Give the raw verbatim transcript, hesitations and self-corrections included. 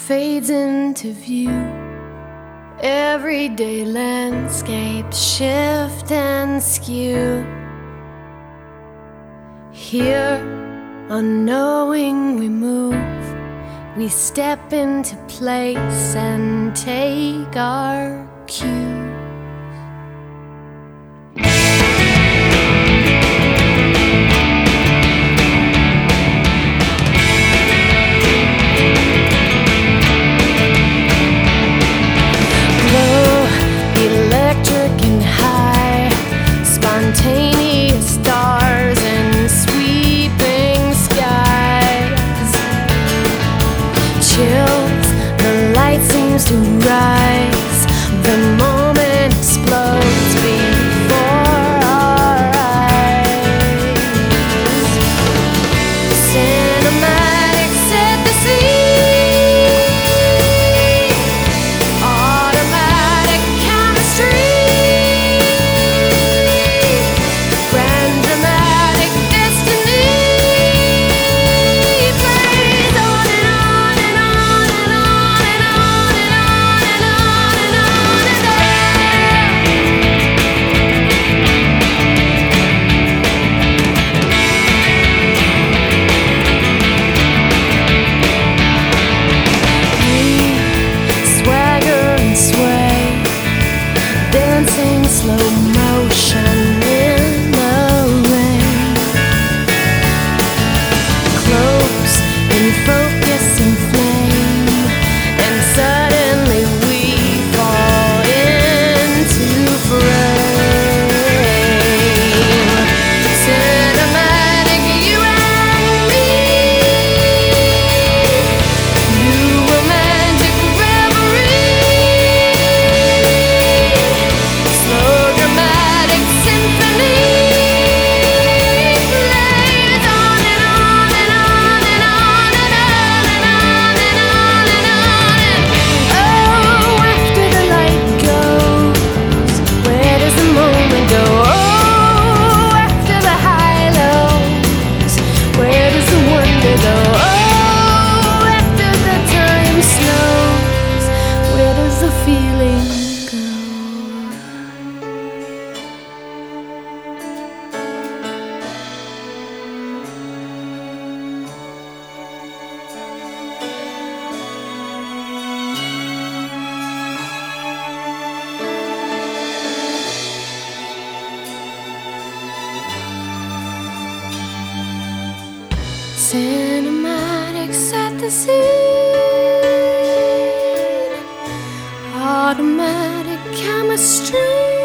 fades into view. Everyday landscapes shift and skew. Here, unknowing we move, we step into place and take our cue. Spontaneous stars and sweeping skies. Chills, the light seems to rise. The moment explodes before our eyes. Cinematic set the scene. Automatic chemistry. Dancing slow motion in the rain. Close in focus and flame, and suddenly we fall into frame. Cinematic, you and me. You were magic reverie. Cinematic set the scene. Automatic chemistry.